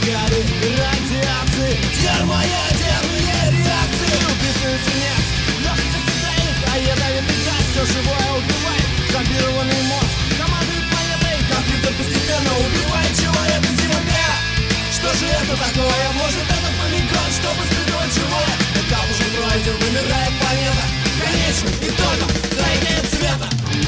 химикаты, радиации, термоядерные реакции. Убийственный нет, легких состоит, а ядовитый газ все живое убивает. Зомбированный мозг командует планетой, компьютер постепенно убивает человека Земля. Что же это такое? Может это полигон, чтобы спрятать живое? Этап уже пройден, вымирает планета. Конечным итогом тройнее цвета.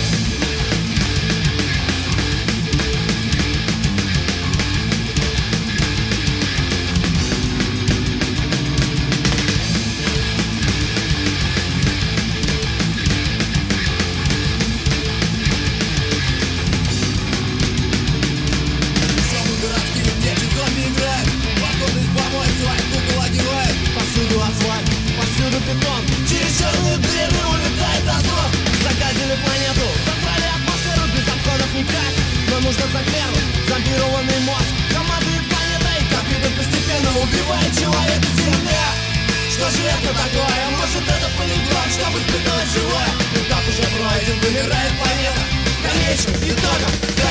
Повсюду бетон, через черные дыры улетает озон. Загадили планету, забрали атмосферу, без обходов никак. Но нужно заглянуть, зомбированный мозг командует планетой, компьютер постепенно убивает человека Земля. Что же это такое? Может это полигон, чтобы испытать живое? Этап уже пройден, вымирает планета. Конечным итогом